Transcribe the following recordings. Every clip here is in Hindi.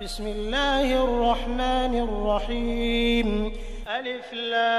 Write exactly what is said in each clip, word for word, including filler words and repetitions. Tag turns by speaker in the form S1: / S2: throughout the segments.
S1: बिस्मिल्लाहिर्रहमानिर्रहीम अलिफ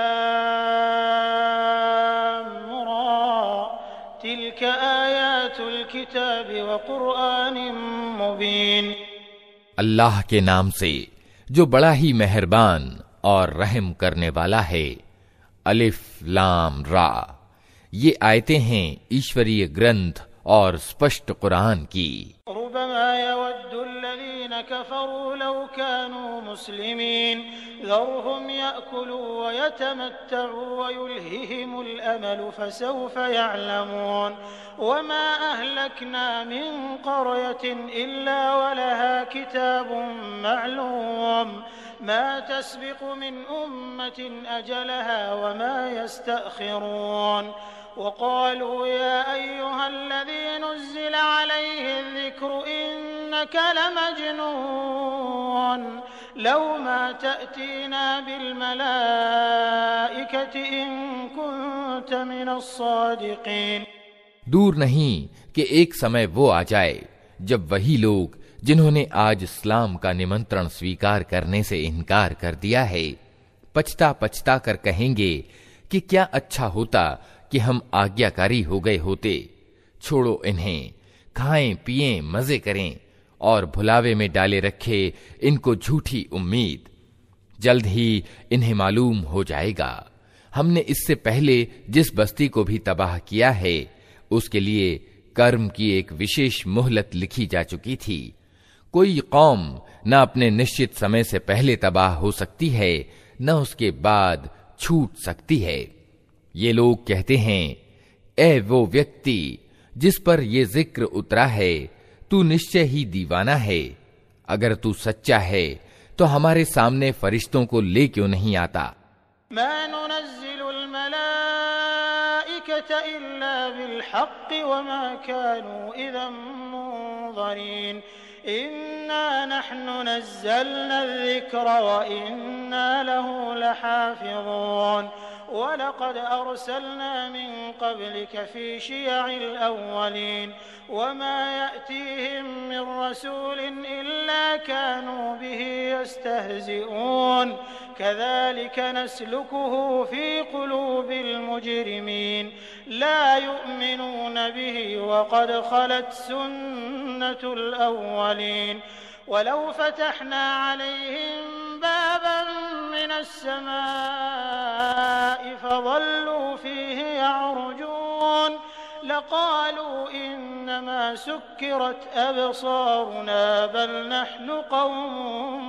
S1: लाम रा तिल्क आयातुल किताबि व क़ुरआनिम मुबीन।
S2: अल्लाह के नाम से जो बड़ा ही मेहरबान और रहम करने वाला है। अलिफ लाम रा, ये आयतें हैं ईश्वरीय ग्रंथ और स्पष्ट कुरान की।
S1: रुबमा यवद्दुल्लज़ीन कफ़रू लौ कानू मुस्लिमीन ज़रहुम यअकुलू व यतमत्तऊ व युल्हिहिमुल अमलु फसौफ यअलमून वमा अहलकना मिन क़रयतिन इल्ला वलहा किताबुन मअलूम मा तस्बिक़ु मिन उम्मतिन अजलहा वमा यस्तअख़िरून वक़ालू या अय्युहल्लज़ी नुज़्ज़िल अलैहि ज़िक्रु इन्नक लमजनून लौ मा तअतीना बिलमलाइकति इन कुन्त मिनस्सादिक़ीन।
S2: दूर नहीं कि एक समय वो आ जाए जब वही लोग जिन्होंने आज इस्लाम का निमंत्रण स्वीकार करने से इनकार कर दिया है, पछता पछता कर कहेंगे कि क्या अच्छा होता कि हम आज्ञाकारी हो गए होते। छोड़ो इन्हें, खाएं पिएं मजे करें और भुलावे में डाले रखे इनको झूठी उम्मीद। जल्द ही इन्हें मालूम हो जाएगा हमने इससे पहले जिस बस्ती को भी तबाह किया है उसके लिए कर्म की एक विशेष मोहलत लिखी जा चुकी थी। कोई कौम न अपने निश्चित समय से पहले तबाह हो सकती है न उसके बाद छूट सकती है। ये लोग कहते हैं, ए वो व्यक्ति जिस पर ये जिक्र उतरा है, तू निश्चय ही दीवाना है। अगर तू सच्चा है तो हमारे सामने फरिश्तों को ले क्यों नहीं आता।
S1: मा नुनज़्ज़िलुल मलाइकता इल्ला बिलहक़्क़ि वमा कानू इज़न मुनज़रीन इन्ना नहनु नज़्ज़लना ज़िक्र व इन्ना लहू लहाफ़िज़ून वलक़द अर्सलना मिन क़ब्लिक फ़ी शियअिल अव्वलीन वमा यअतीहिम मिन रसूलिन इल्ला कानू बिही यस्तहज़िऊन कज़ालिक नस्लुकुहु फ़ी क़ुलूबिल मुजरिमीन ला युअ्मिनून बिही वक़द ख़लत सुन्नतुल अव्वलीन वलौ फ़तहना अलैहिम बाबन मिनस समाइ फ़ज़ल्लू फ़ीहि यअरुजून लक़ालू इन्नमा सुक्किरत अबसारुना बल नहनु क़ौमुम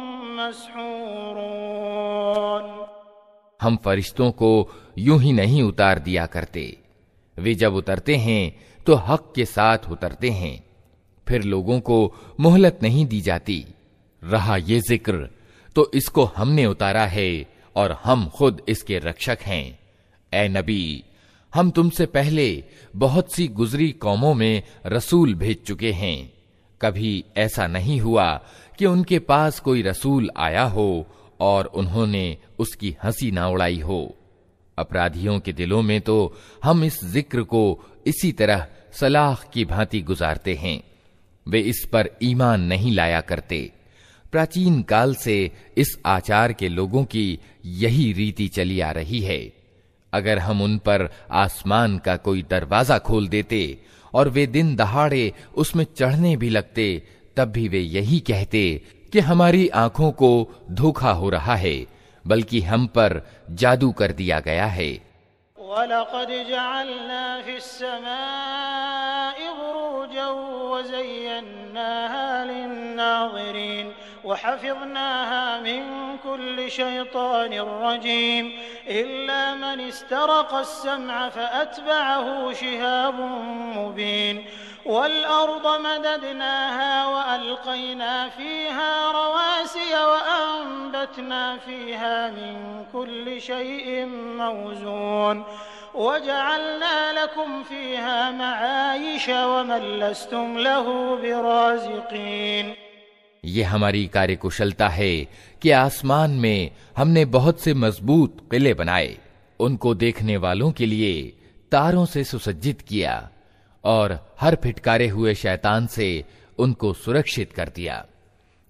S1: मस्हूरून।
S2: हम फरिश्तों को यूं ही नहीं उतार दिया करते। वे जब उतरते हैं तो हक के साथ उतरते हैं, फिर लोगों को मोहलत नहीं दी जाती। रहा ये जिक्र तो इसको हमने उतारा है और हम खुद इसके रक्षक हैं। ए नबी, हम तुमसे पहले बहुत सी गुजरी कौमों में रसूल भेज चुके हैं। कभी ऐसा नहीं हुआ कि उनके पास कोई रसूल आया हो और उन्होंने उसकी हंसी ना उड़ाई हो। अपराधियों के दिलों में तो हम इस जिक्र को इसी तरह सलाह की भांति गुजारते हैं। वे इस पर ईमान नहीं लाया करते। प्राचीन काल से इस आचार के लोगों की यही रीति चली आ रही है। अगर हम उन पर आसमान का कोई दरवाजा खोल देते और वे दिन दहाड़े उसमें चढ़ने भी लगते, तब भी वे यही कहते कि हमारी आंखों को धोखा हो रहा है, बल्कि हम पर जादू कर दिया गया है।
S1: वलक़द जअलना फ़िस्समाइ बुरूजन वज़य्यन्नाहा लिन्नाज़िरीन वहफ़िज़नाहा मिन कुल्लि शैतानिर रजीम इल्ला मन इस्तरक़स्समअ फ़अतबअहु शिहाबुन मुबीन वल्अर्द मददनाहा वअल्क़ैना फ़ीहा रवासिय वअंबतना फ़ीहा मिन कुल्लि शैइन मौज़ून वजअलना लकुम फ़ीहा मआयिश वमन लस्तुम लहु बिराज़िक़ीन।
S2: ये हमारी कार्यकुशलता है कि आसमान में हमने बहुत से मजबूत किले बनाए, उनको देखने वालों के लिए तारों से सुसज्जित किया और हर फिटकारे हुए शैतान से उनको सुरक्षित कर दिया।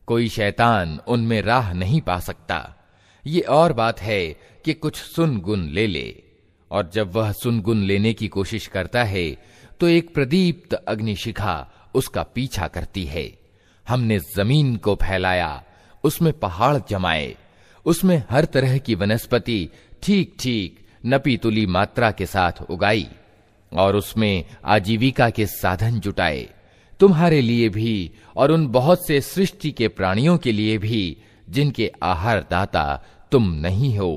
S2: कोई शैतान उनमें राह नहीं पा सकता। ये और बात है कि कुछ सुन गुन ले ले, और जब वह सुन गुन लेने की कोशिश करता है तो एक प्रदीप्त अग्निशिखा उसका पीछा करती है। हमने जमीन को फैलाया, उसमें पहाड़ जमाए, उसमें हर तरह की वनस्पति ठीक ठीक नपी तुली मात्रा के साथ उगाई, और उसमें आजीविका के साधन जुटाए, तुम्हारे लिए भी और उन बहुत से सृष्टि के प्राणियों के लिए भी जिनके आहार दाता तुम नहीं हो।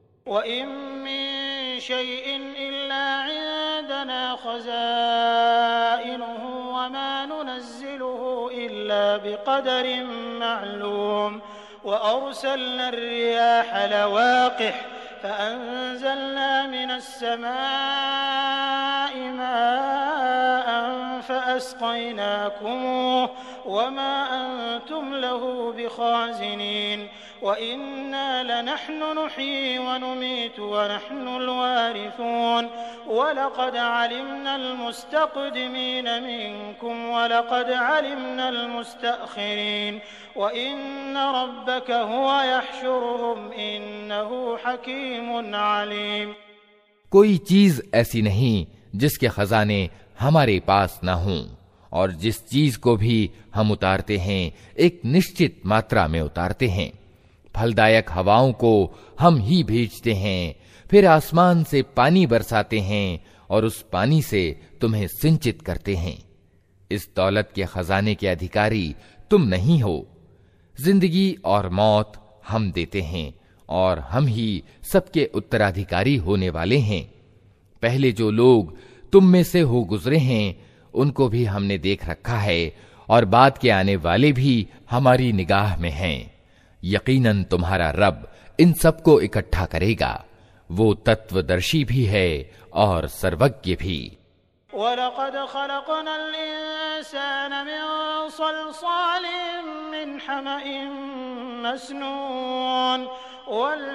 S1: वमा अंतुम लहू बिखाज़िनीन व इन्ना लनहनु नुह्यी व नुमीतु व नहनुल वारिसून व लक़द अलिमनल मुस्तक़दिमीन मिनकुम व लक़द अलिमनल मुस्तअख़िरीन व इन्न रब्बक हुवा यहशुरुहुम इन्नहु हकीमुन अलीम।
S2: कोई चीज ऐसी नहीं जिसके खजाने हमारे पास न हों, और जिस चीज को भी हम उतारते हैं एक निश्चित मात्रा में उतारते हैं। फलदायक हवाओं को हम ही भेजते हैं, फिर आसमान से पानी बरसाते हैं और उस पानी से तुम्हें सिंचित करते हैं। इस दौलत के खजाने के अधिकारी तुम नहीं हो। जिंदगी और मौत हम देते हैं और हम ही सबके उत्तराधिकारी होने वाले हैं। पहले जो लोग तुम में से हो गुजरे हैं उनको भी हमने देख रखा है, और बाद के आने वाले भी हमारी निगाह में हैं। यकीनन तुम्हारा रब इन सबको इकट्ठा करेगा। वो तत्वदर्शी भी है और सर्वज्ञ भी।
S1: वलक़द ख़लक़नल इंसान मिन सलसालिम मिन हमइन मस्नून वल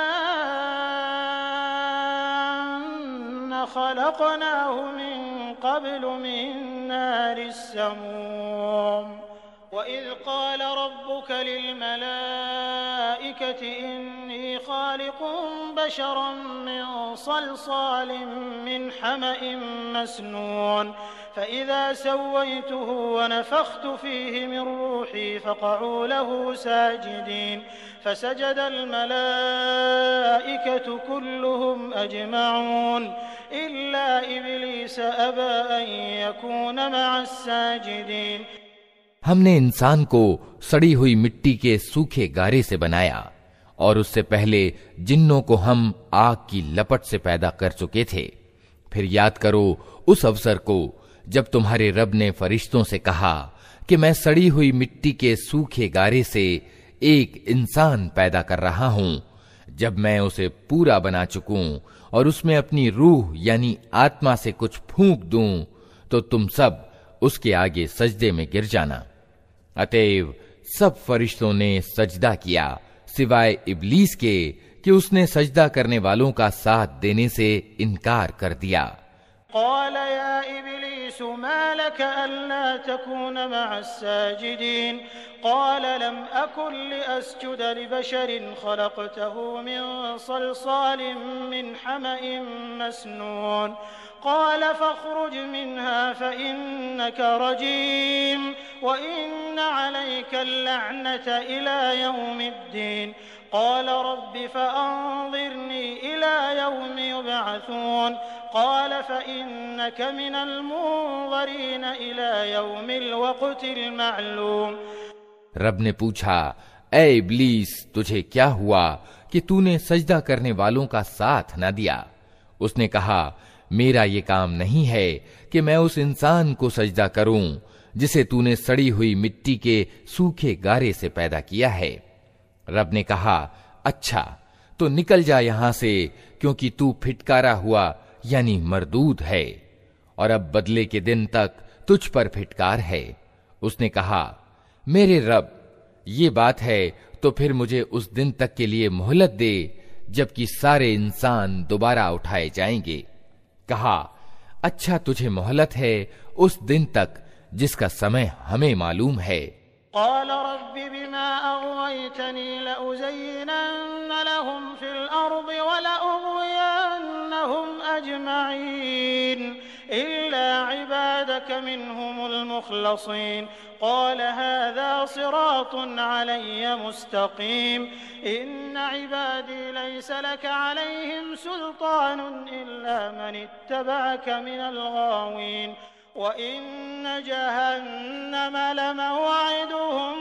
S1: जान्न ख़लक़नाहु मिन क़ब्लु मिन नारिस समूम वइज़ क़ाल रब्बुक लिल मलाइकति इन्नी ख़ालिक़ुन बशरन मिन सलसालिम मिन हमइन मस्नून फ़इज़ा सव्वय्तुहु वनफ़ख़्तु फ़ीहि मिन रूही फ़क़अू लहु साजिदीन फ़सजदल मलाइकतु कुल्लुहुम अजमऊन इल्ला इब्लीस अबा अन यकून मअस साजिदीन।
S2: हमने इंसान को सड़ी हुई मिट्टी के सूखे गारे से बनाया, और उससे पहले जिन्नों को हम आग की लपट से पैदा कर चुके थे। फिर याद करो उस अवसर को जब तुम्हारे रब ने फरिश्तों से कहा कि मैं सड़ी हुई मिट्टी के सूखे गारे से एक इंसान पैदा कर रहा हूं। जब मैं उसे पूरा बना चुकूं और उसमें अपनी रूह यानी आत्मा से कुछ फूंक दूं तो तुम सब उसके आगे सजदे में गिर जाना। अतएव सब फरिश्तों ने सजदा किया सिवाय इब्लीस के कि उसने सजदा करने वालों का साथ देने से इनकार कर दिया।
S1: क़ाल या इब्लीस मा लक अल्ला तकून मअस साजिदीन क़ाल लम अकुन लिअस्जुद लिबशरिन ख़लक़तहु मिन सलसालिन मिन हमइन मस्नून क़ाल फ़ख़्रुज मिन्हा फ़इन्नक रजीम व इन्न अलैका लअनत इला यौमिद्दीन क़ाल रब्बि फ़अन्ज़िरनी इला यौमि युबअसून क़ाल फ़इन्नक मिनल मुन्ज़रीन इला यौमिल वक़्तिल मअलूम।
S2: रब ने पूछा, ऐ इब्लीस, तुझे क्या हुआ कि तूने सजदा करने वालों का साथ न दिया? उसने कहा, मेरा ये काम नहीं है कि मैं उस इंसान को सजदा करूं जिसे तूने सड़ी हुई मिट्टी के सूखे गारे से पैदा किया है। रब ने कहा, अच्छा तो निकल जा यहां से, क्योंकि तू फिटकारा हुआ यानी मरदूद है, और अब बदले के दिन तक तुझ पर फिटकार है। उसने कहा, मेरे रब, ये बात है तो फिर मुझे उस दिन तक के लिए मोहलत दे जबकि सारे इंसान दोबारा उठाए जाएंगे। कहा, अच्छा तुझे मोहलत है उस दिन तक जिसका समय हमें मालूम है।
S1: क़ाल रब्बि बिमा अग़वैतनी लउज़य्यिनन्न लहुम फ़िल अर्दि व लउग़वियन्नहुम अजमईन इल्ला इबादक मिनहुमुल मुख़लसीन क़ाल हाज़ा सिरातुन अलय्य मुस्तक़ीम इन्न इबादी लैस लक अलैहिम सुल्तानुन इल्ला मन इत्तबअक मिनल गावीन वइन्न जहन्नम लमवअदुहुम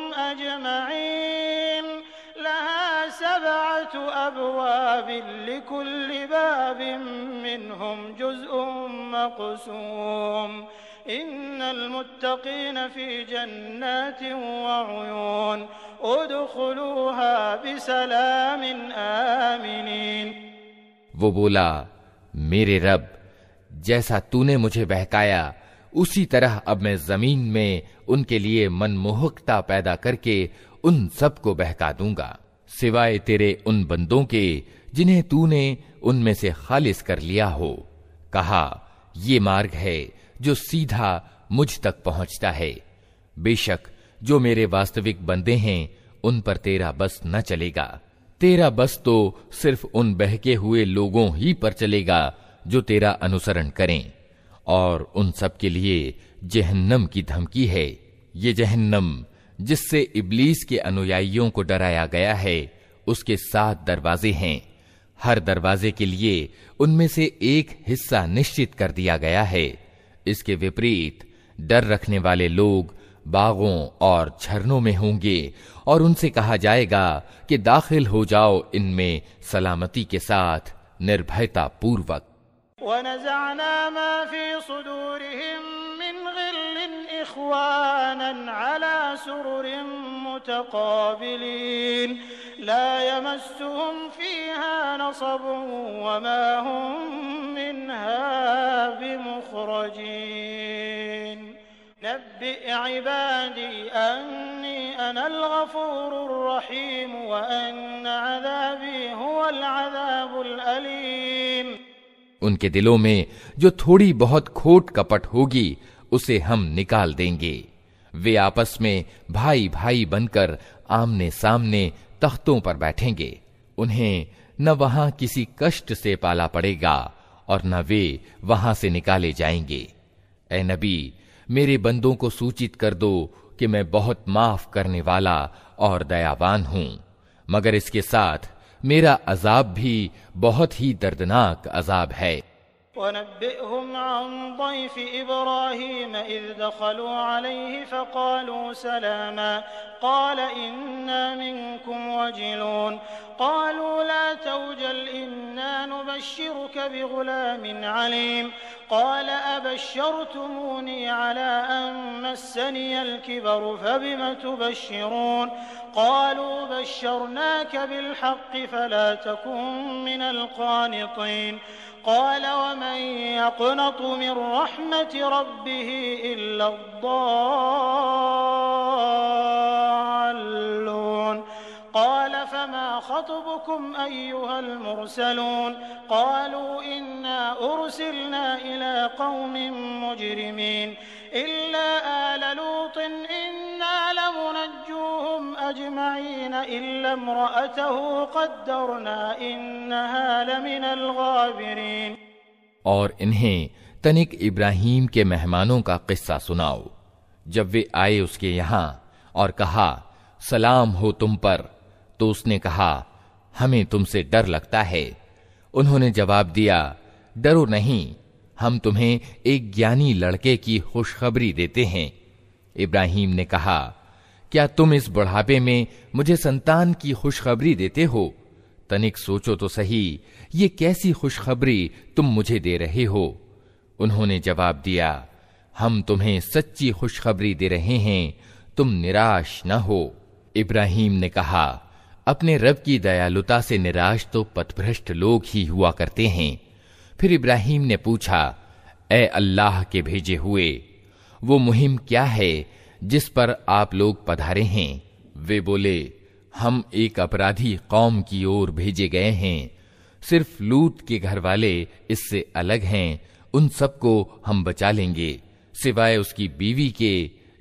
S1: अजमईन लहा सबअतु अबवाबिन लिकुल्लि बाबिन मिनहुम जुज़्उन मक़सूम इन्नल मुत्तक़ीन फ़ी जन्नातिन वअयून उदख़ुलूहा बिसलामिन आमिनीन।
S2: वो बोला, मेरे रब, जैसा तूने मुझे बहकाया उसी तरह अब मैं जमीन में उनके लिए मनमोहकता पैदा करके उन सब को बहका दूंगा, सिवाय तेरे उन बंदों के जिन्हें तूने उनमें से खालिस कर लिया हो। कहा, ये मार्ग है जो सीधा मुझ तक पहुंचता है। बेशक जो मेरे वास्तविक बंदे हैं उन पर तेरा बस न चलेगा। तेरा बस तो सिर्फ उन बहके हुए लोगों ही पर चलेगा जो तेरा अनुसरण करें, और उन सब के लिए जहन्नम की धमकी है। ये जहन्नम जिससे इब्लीस के अनुयायियों को डराया गया है, उसके सात दरवाजे हैं। हर दरवाजे के लिए उनमें से एक हिस्सा निश्चित कर दिया गया है। इसके विपरीत डर रखने वाले लोग बागों और झरनों में होंगे और उनसे कहा जाएगा कि दाखिल हो जाओ इनमें सलामती के साथ, निर्भयता पूर्वक।
S1: वनज़अना मा फ़ी सुदूरिहिम मिन ग़िल्लिन इख़वानन अला सुरुरिन मुतक़ाबिलीन ला यमस्सुहुम फ़ीहा नसबुन वमा हुम मिन्हा बिमुख़रजीन नब्बिअ इबादी अन्नी अनल गफ़ूरुर रहीम व अन्न अज़ाबी हुवल अज़ाबुल अलीम।
S2: उनके दिलों में जो थोड़ी बहुत खोट कपट होगी उसे हम निकाल देंगे। वे आपस में भाई भाई बनकर आमने सामने तख्तों पर बैठेंगे। उन्हें न वहां किसी कष्ट से पाला पड़ेगा और न वे वहां से निकाले जाएंगे। ए नबी, मेरे बंदों को सूचित कर दो कि मैं बहुत माफ करने वाला और दयावान हूं, मगर इसके साथ मेरा अजाब भी बहुत ही दर्दनाक अजाब है।
S1: वनब्बिअहुम अन ضيف इब्राहीम इज़ दख़लू अलैहि फ़क़ालू सलामा क़ाल इन्ना मिनकुम वजिलून क़ालू ला तवजल इन्ना नुबश्शिरुक बिग़ुलामिन अलीम क़ाल अबश्शरतमूनी अला अन मस्सनियल किबरु फ़बिम तुबश्शिरून क़ालू बश्शरनाक बिलहक़्क़ि फ़ला तकुन मिनल क़ानितीन क़ाल वमन यक़नतु मिन रहमति रब्बिहि इल्ला अद्दाल्लून क़ाल फमा ख़त्बुकुम अय्युहल मुरसलून क़ालू इन्ना उरसिलना इला क़ौमिन मुजरिमीन इल्ला आल लूतिन इन्ना लमुनज्जूहुम अजमईन इल्ला इम्रअतहु क़द्दरना इन्नहा लमिनल गाबिरीन।
S2: और इन्हें तनिक इब्राहीम के मेहमानों का किस्सा सुनाओ। जब वे आए उसके यहाँ और कहा, सलाम हो तुम पर, तो उसने कहा, हमें तुमसे डर लगता है। उन्होंने जवाब दिया, डरो नहीं, हम तुम्हें एक ज्ञानी लड़के की खुशखबरी देते हैं। इब्राहीम ने कहा, क्या तुम इस बुढ़ापे में मुझे संतान की खुशखबरी देते हो? तनिक सोचो तो सही, ये कैसी खुशखबरी तुम मुझे दे रहे हो? उन्होंने जवाब दिया, हम तुम्हें सच्ची खुशखबरी दे रहे हैं, तुम निराश न हो। इब्राहीम ने कहा, अपने रब की दयालुता से निराश तो पथभ्रष्ट लोग ही हुआ करते हैं। फिर इब्राहीम ने पूछा, ए अल्लाह के भेजे हुए, वो मुहिम क्या है जिस पर आप लोग पधारे हैं? वे बोले, हम एक अपराधी कौम की ओर भेजे गए हैं। सिर्फ लूत के घर वाले इससे अलग हैं, उन सबको हम बचा लेंगे सिवाय उसकी बीवी के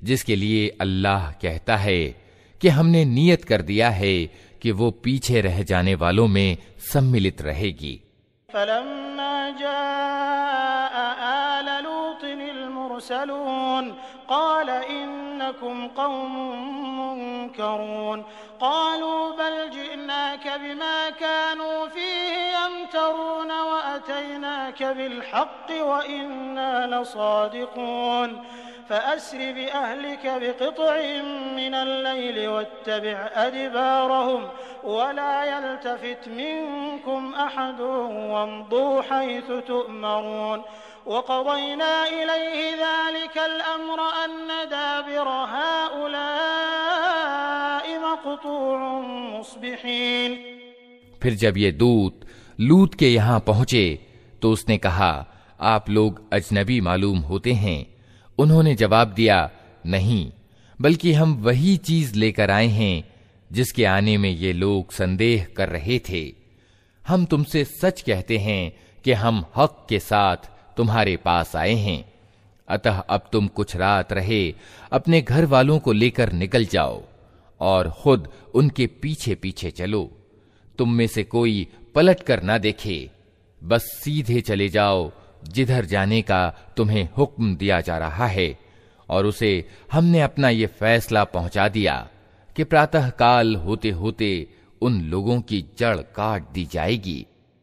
S2: जिसके लिए अल्लाह कहता है कि हमने नियत कर दिया है कि वो पीछे रह जाने वालों में सम्मिलित रहेगी।
S1: फलम्मा जाअ आल लूतिनिल मुरसलून क़ाल इन्नकुम क़ौमुन मुनकरून क़ालू बल जि'नाक बिमा कानू फ़ीहि यमतरून व अतैनाक बिलहक़्क़ि व इन्ना लसादिक़ून फ़अस्रि बिअहलिक बिक़ित्'इन मिनल लैलि वत्तबि' अदबारहुम वला यल्तफ़ित मिनकुम अहदुन वम्दू हैथु तु'मरून वक़ज़यना इलैहि ज़ालिकल अम्र अन्न दाबिर हाउलाइ मक़तूउन मुस्बिहीन।
S2: फिर जब ये दूत लूत के यहाँ पहुंचे तो उसने कहा, आप लोग अजनबी मालूम होते हैं। उन्होंने जवाब दिया, नहीं, बल्कि हम वही चीज लेकर आए हैं जिसके आने में ये लोग संदेह कर रहे थे। हम तुमसे सच कहते हैं कि हम हक के साथ तुम्हारे पास आए हैं। अतः अब तुम कुछ रात रहे अपने घर वालों को लेकर निकल जाओ और खुद उनके पीछे पीछे चलो। तुम में से कोई पलट कर ना देखे, बस सीधे चले जाओ जिधर जाने का तुम्हें हुक्म दिया जा रहा है। और उसे हमने अपना ये फैसला पहुंचा दिया कि प्रातः काल होते होते उन लोगों की जड़ काट दी जाएगी।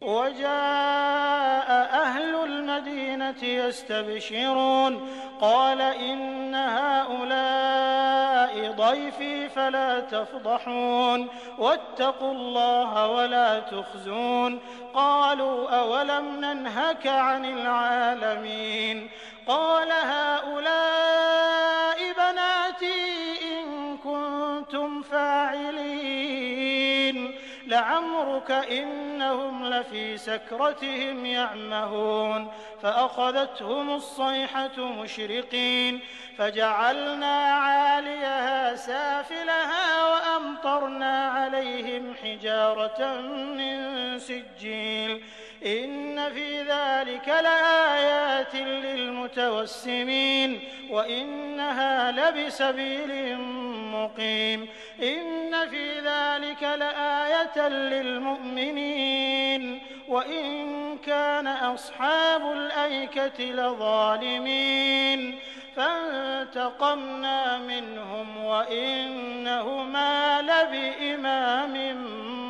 S1: वजाअ अहलुल मदीनति यस्तबशिरून क़ाल इन्न हाउलाइ ज़ैफ़ी फ़ला तफ़ज़हून वत्तक़ुल्लाह वला तुख़्ज़ून क़ालू अवलम नन्हक अनिल आलमीन क़ाल हाउलाइ बनाती इन कुन्तुम फ़ाइलीन लअम्रुक इन्नहुम लफ़ी सकरतिहिम यअमहून फ़अख़ज़तहुमुस्सैहतु मुशरिक़ीन फ़जअलना आलियहा साफ़िलहा वअमतरना अलैहिम हिजारतन मिन सिज्जील इन्न फ़ी ज़ालिक लआयातिन लिलमुतवस्सिमीन व इन्नहा लबिसबीलिन मुक़ीम इन्न फ़ी ज़ालिक लआयतन लिलमुमिनीन व इन कान अस्हाबुल ऐकति लज़ालिमीन फंतक़मना मिनहुम व इन्नहुमा लबिइमामिन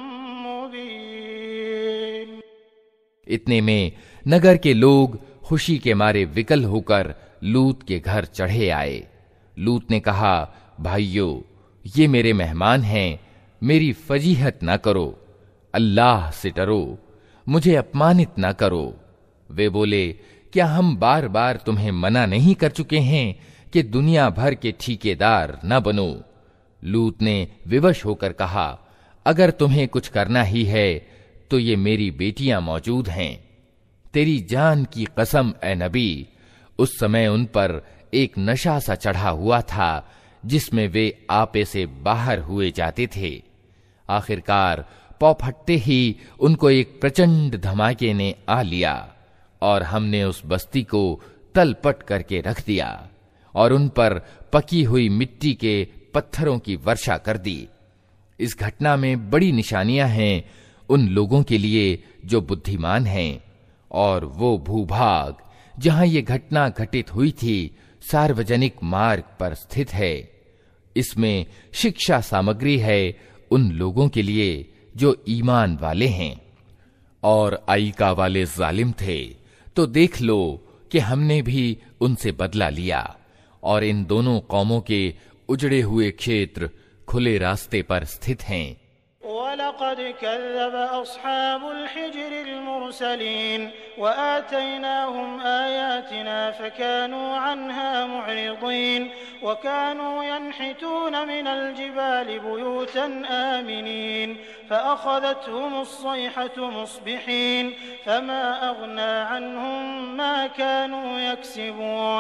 S1: मुबीन।
S2: इतने में नगर के लोग खुशी के मारे विकल होकर लूत के घर चढ़े आए। लूत ने कहा, भाइयों, ये मेरे मेहमान हैं, मेरी फजीहत न करो, अल्लाह से डरो, मुझे अपमानित न करो। वे बोले, क्या हम बार बार तुम्हें मना नहीं कर चुके हैं कि दुनिया भर के ठेकेदार न बनो? लूत ने विवश होकर कहा, अगर तुम्हें कुछ करना ही है तो ये मेरी बेटियां मौजूद हैं। तेरी जान की कसम ए नबी, उस समय उन पर एक नशा सा चढ़ा हुआ था जिसमें वे आपे से बाहर हुए जाते थे। आखिरकार पौ फटते ही उनको एक प्रचंड धमाके ने आ लिया और हमने उस बस्ती को तलपट करके रख दिया और उन पर पकी हुई मिट्टी के पत्थरों की वर्षा कर दी। इस घटना में बड़ी निशानियां हैं उन लोगों के लिए जो बुद्धिमान हैं, और वो भूभाग जहां ये घटना घटित हुई थी सार्वजनिक मार्ग पर स्थित है। इसमें शिक्षा सामग्री है उन लोगों के लिए जो ईमान वाले हैं। और आईका वाले जालिम थे तो देख लो कि हमने भी उनसे बदला लिया, और इन दोनों कौमों के उजड़े हुए क्षेत्र खुले रास्ते पर स्थित हैं।
S1: वलक़द कज़्ज़ब अस्हाबुल हिज्रिल मुरसलीन व आतैनाहुम आयातिना फ़कानू अन्हा मुअरिज़ीन व कानू यनहितून मिनल जिबालि बुयूतन आमिनीन फ़अख़ज़तहुमुस्सैहतु मुस्बिहीन फ़मा अग़ना अन्हुम मा कानू यक्सिबून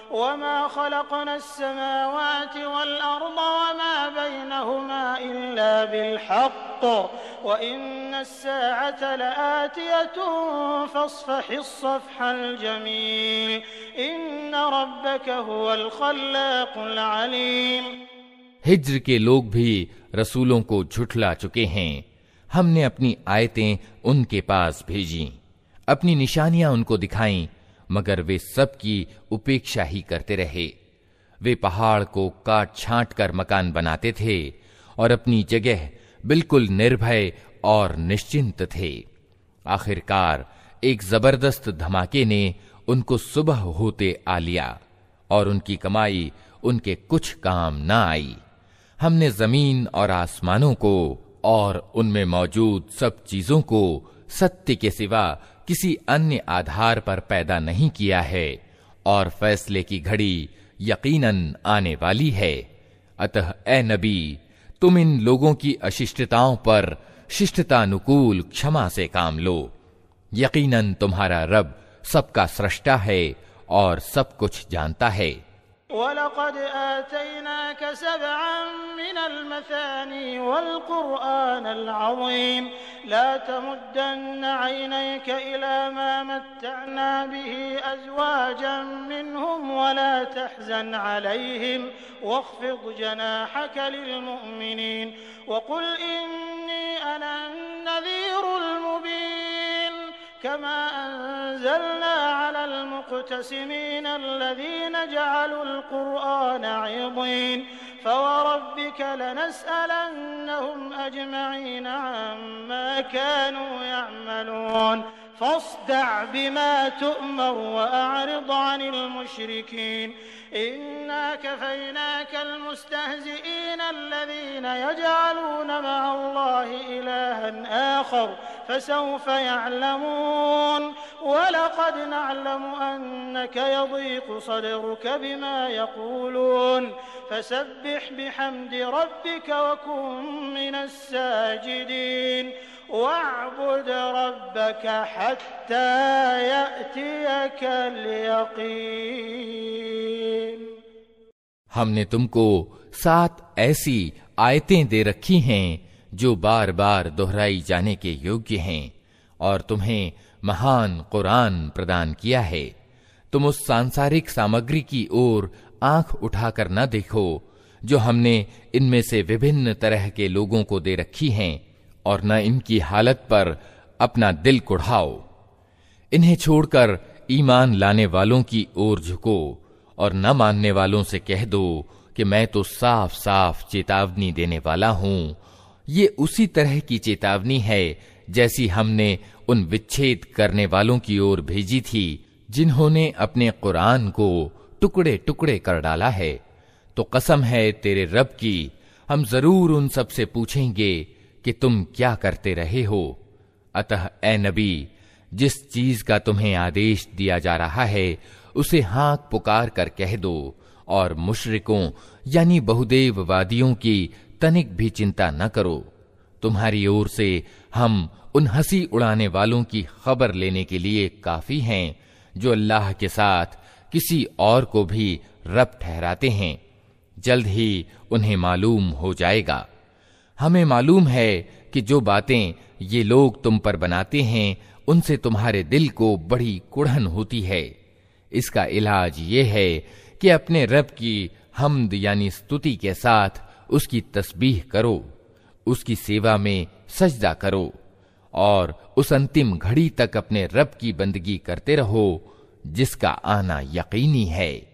S1: वमा खलक़ना अस्समावाति वल अर्द वमा बैनहुमा इल्ला बिल हक़्क़ व इन्न अस्साअत लआतियतुन फस्फ़हिस्सफ़हल जमील इन्न रब्बक हुवल खल्लाक़ुल अलीम।
S2: हिज्र के लोग भी रसूलों को झुठला चुके हैं। हमने अपनी आयतें उनके पास भेजी, अपनी निशानियां उनको दिखाईं, मगर वे सब की उपेक्षा ही करते रहे। वे पहाड़ को काट छांट कर मकान बनाते थे और अपनी जगह बिल्कुल निर्भय और निश्चिंत थे। आखिरकार एक जबरदस्त धमाके ने उनको सुबह होते आ लिया और उनकी कमाई उनके कुछ काम न आई। हमने जमीन और आसमानों को और उनमें मौजूद सब चीजों को सत्य के सिवा किसी अन्य आधार पर पैदा नहीं किया है और फैसले की घड़ी यकीनन आने वाली है। अतः ए नबी, तुम इन लोगों की अशिष्टताओं पर शिष्टतानुकूल क्षमा से काम लो। यकीनन तुम्हारा रब सबका स्रष्टा है और सब कुछ जानता है।
S1: वलक़द आतैनाक सबअन मिनल मसानी वल क़ुरआनल अज़ीम ला तमुद्दन्न ऐनैक इला मा मत्तअना बिही अज़वाजन मिनहुम वला तहज़न अलैहिम वख़्फ़िज़ जनाहक लिलमुअ्मिनीन वक़ुल इन्नी अना अन्नज़ीरुल मुबीन कमा अंज़लना अलल मुक़्तसिमीन अल्लज़ीना जअलुल क़ुरआन अज़ीम फवरब्बिक लनस्अलन्नहुम अजमईन अम्मा कानू यअमलून फस्दअ बिमा तुअमर वअरिद अनिल मुश्रिकीन इन्ना कफ़ैनाकल मुस्तहज़िईन अल्लज़ीना यजअलून मअल्लाहि इलाहन आखर फसौफ यअलमून वलक़द नअलमु अन्नक यज़ीक़ु सदरुक बिमा यक़ूलून फसब्बिह बिहम्दि रब्बिक वकुन मिनस साजिदीन वअब्दुर रब्बक हत्ता यअतियकल यक़ीन।
S2: हमने तुमको सात ऐसी आयतें दे रखी हैं जो बार बार दोहराई जाने के योग्य हैं और तुम्हें महान कुरान प्रदान किया है। तुम उस सांसारिक सामग्री की ओर आंख उठाकर न देखो जो हमने इनमें से विभिन्न तरह के लोगों को दे रखी हैं और न इनकी हालत पर अपना दिल कुढ़ाओ। इन्हें छोड़कर ईमान लाने वालों की ओर झुको और न मानने वालों से कह दो कि मैं तो साफ साफ चेतावनी देने वाला हूं। ये उसी तरह की चेतावनी है जैसी हमने उन विच्छेद करने वालों की ओर भेजी थी जिन्होंने अपने कुरान को टुकड़े टुकड़े कर डाला है। तो कसम है तेरे रब की, हम जरूर उन सब से पूछेंगे कि तुम क्या करते रहे हो। अतः ए नबी, जिस चीज का तुम्हें आदेश दिया जा रहा है उसे हाँक पुकार कर कह दो और मुशरिकों यानी बहुदेववादियों की तनिक भी चिंता न करो। तुम्हारी ओर से हम उन हंसी उड़ाने वालों की खबर लेने के लिए काफी हैं जो अल्लाह के साथ किसी और को भी रब ठहराते हैं। जल्द ही उन्हें मालूम हो जाएगा। हमें मालूम है कि जो बातें ये लोग तुम पर बनाते हैं उनसे तुम्हारे दिल को बड़ी कुढ़न होती है। इसका इलाज ये है कि अपने रब की हम्द यानी स्तुति के साथ उसकी तस्बीह करो, उसकी सेवा में सजदा करो और उस अंतिम घड़ी तक अपने रब की बंदगी करते रहो जिसका आना यकीनी है।